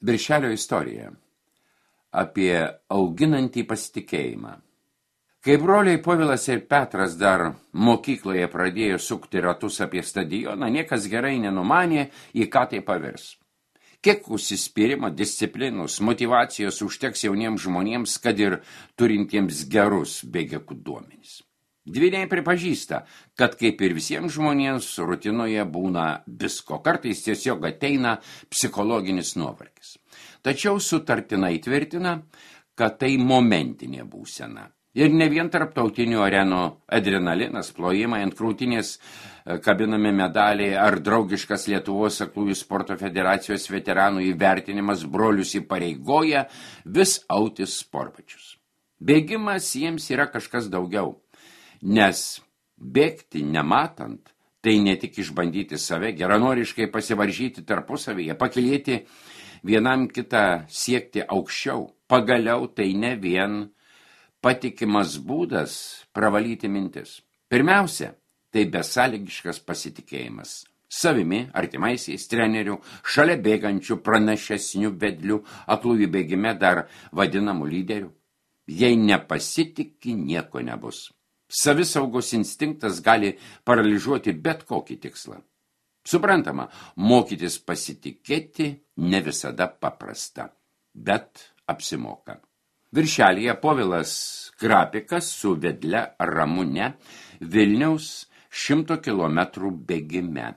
Viršelio istorija apie auginantį pasitikėjimą. Kai broliai Povilas ir Petras dar mokykloje pradėjo sukti ratus apie stadioną, niekas gerai nenumanė, į ką tai pavirs. Kiek užsispyrimo, disciplinos, motyvacijos užteks jauniems žmonėms, kad ir turintiems gerus bėgikų duomenys. Dvyniai pripažįsta, kad kaip ir visiems žmonėms rutinoje būna visko, kartais tiesiog ateina psichologinis nuovargis. Tačiau sutartinai tvirtina, kad tai momentinė būsena. Ir ne vien tarptautinių arenų adrenalinas, plojimai ant krūtinės, kabinami medaliai ar draugiškas Lietuvos aklųjų sporto federacijos veteranų įvertinimas brolius įpareigoja vis autis sportbačius. Bėgimas jiems yra kažkas daugiau, nes bėgti nematant, tai ne tik išbandyti save, geranoriškai pasivaržyti tarpusavyje, pakilėti vienam kitą siekti aukščiau. Pagaliau tai ne vien patikimas būdas pravalyti mintis. Pirmiausia, tai besąlygiškas pasitikėjimas. Savimi, artimaisiais, trenerių, šalia bėgančių pranašesnių vedlių, aklųjų bėgime dar vadinamų lyderių. Jei nepasitiki, nieko nebus. Savisaugos instinktas gali paralyžiuoti bet kokį tikslą. Suprantama, mokytis pasitikėti ne visada paprasta, bet apsimoka. Viršelyje Povilas Krapikas su vedle Ramune Vilniaus 100 kilometrų bėgime.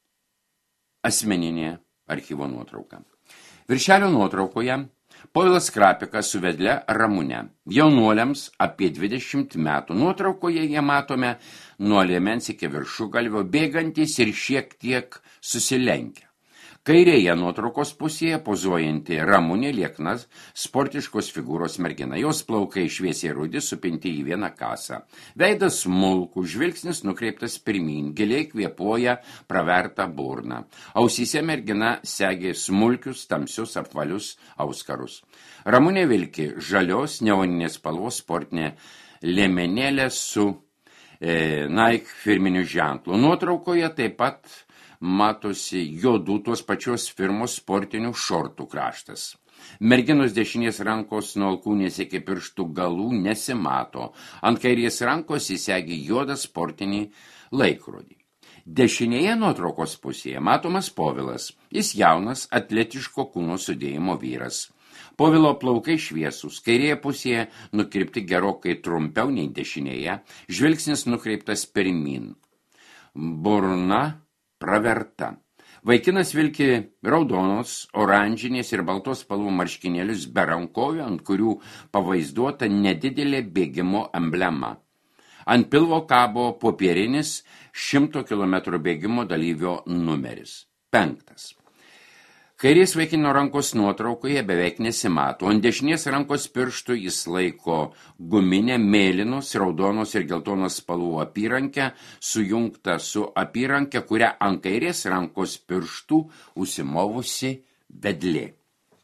Asmeninė archyvo nuotrauka. Viršelio nuotraukoje Povilas Krapikas su vedle Ramune. Jaunuoliams apie 20 metų. Nuotraukoje jie matome nuo liemens iki viršugalvio bėgantis ir šiek tiek susilenkę. Kairėje nuotraukos pusėje pozuojanti Ramunė lieknas sportiškos figūros mergina. Jos plaukai šviesiai rudi supinti į vieną kasą. Veidas smulkų, žvilgsnis nukreiptas pirmyn, giliai kvėpuoja pravertą burną. Ausyse mergina segė smulkius, tamsius, apvalius auskarus. Ramunė vilki žalios neoninės spalvos sportinė liemenėlė su Nike firminiu ženklu. Nuotraukoje taip pat matosi juodų tos pačios firmos sportinių šortų kraštas. Merginos dešinės rankos nuo alkūnės iki pirštų galų nesimato. Ant kairės rankos įsegi juodą sportinį laikrodį. Dešinėje nuotraukos pusėje matomas Povilas. Jis jaunas, atletiško kūno sudėjimo vyras. Povilo plaukai šviesūs, kairėje pusėje nukreipti gerokai trumpiau nei dešinėje, žvilgsnis nukreiptas pirmyn. Burna praverta. Vaikinas vilki raudonos, oranžinės ir baltos spalvų marškinėlius be rankovių, ant kurių pavaizduota nedidelė bėgimo emblema. Ant pilvo kabo popierinis 100 km bėgimo dalyvio numeris. 5. Kairės vaikino rankos nuotraukoje beveik nesimato. Ant dešinės rankos pirštų jis laiko guminę, mėlynos, raudonos ir geltonos spalvų apyrankę, sujungtą su apyranke, kurią ant kairės rankos pirštų užsimovusi vedlė.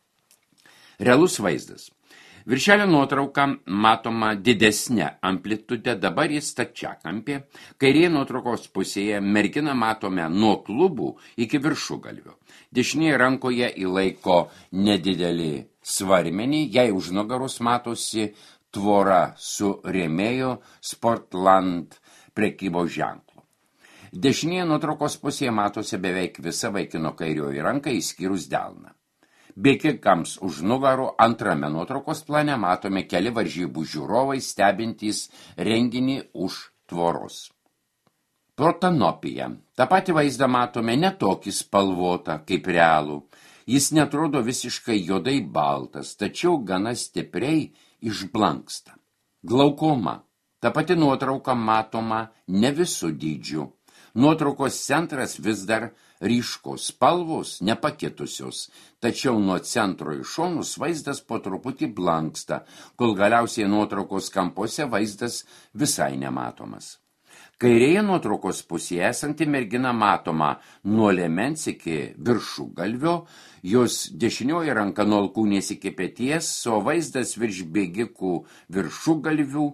Realus vaizdas. Viršelio nuotrauka matoma didesnė amplitude, dabar jis stačiakampė. Kairėje nuotraukos pusėje merginą matome nuo klubų iki viršugalvio. Dešinėje rankoje įlaiko nedidelį svarmenį, jai už nugaros matosi tvora su rėmėjo Sportland prekybos ženklu. Dešinėje nuotraukos pusėje matosi beveik visa vaikino kairioji ranka išskyrus delną. Bėgikams už nugarų antrame nuotraukos plane matome keli varžybų žiūrovai stebintys renginį už tvoros. Protanopija. Ta pati vaizdą matome ne tokį spalvotą kaip realų. Jis netrodo visiškai juodai baltas, tačiau gana stipriai išblanksta. Glaukoma. Ta pati nuotrauka matoma ne visų dydžių. Nuotraukos centras vis dar ryškos, spalvos nepakitusios, tačiau nuo centro į šonus vaizdas po truputį blanksta, kol galiausiai nuotraukos kampuose vaizdas visai nematomas. Kairėje nuotraukos pusėje esanti mergina matoma nuo liemens iki viršugalvio, jos dešinioji ranka nuo alkūnės iki peties, o vaizdas virš bėgikų viršugalvių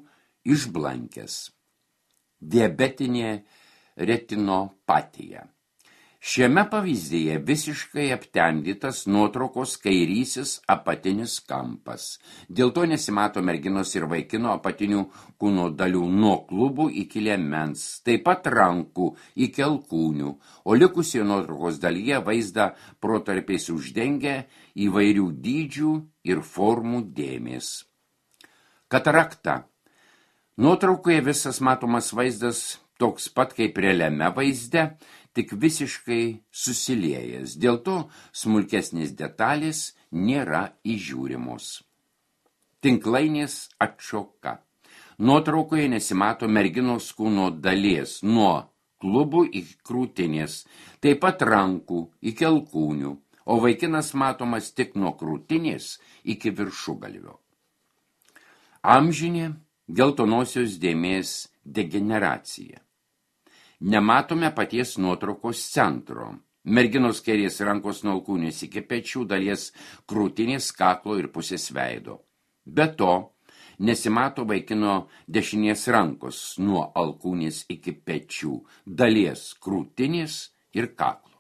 išblankęs. Diabetinė retinopatija. Šiame pavyzdyje visiškai aptemdytas nuotraukos kairysis apatinis kampas. Dėl to nesimato merginos ir vaikino apatinių kūno dalių nuo klubų iki liemens, taip pat rankų iki alkūnių, o likusioje nuotraukos dalyje vaizdą protarpiais uždengia įvairių dydžių ir formų dėmės. Katarakta. Nuotraukoje visas matomas vaizdas toks pat kaip realiame vaizde, tik visiškai susiliejęs. Dėl to smulkesnės detalės nėra įžiūrimos. Tinklainės atšoka. Nuotraukoje nesimato merginos kūno dalies nuo klubų iki krūtinės, taip pat rankų iki alkūnių, o vaikinas matomas tik nuo krūtinės iki viršugalvio. Amžinė geltonosios dėmės degeneracija. Nematome paties nuotraukos centro. Merginos kairės rankos nuo alkūnės iki pečių, dalies krūtinės, kaklo ir pusės veido. Be to, nesimato vaikino dešinės rankos nuo alkūnės iki pečių, dalies krūtinės ir kaklo.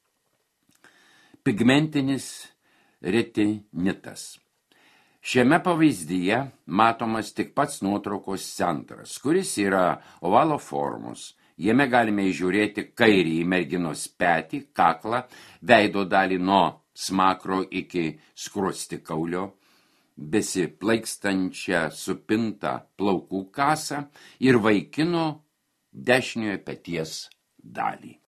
Pigmentinis retinitas. Šiame pavyzdyje matomas tik pats nuotraukos centras, kuris yra ovalo formos. Jame galime įžiūrėti kairįjį merginos petį, kaklą, veido dalį nuo smakro iki skruostikaulio, besiplaikstančią supintą plaukų kasą ir vaikino dešiniojo peties dalį.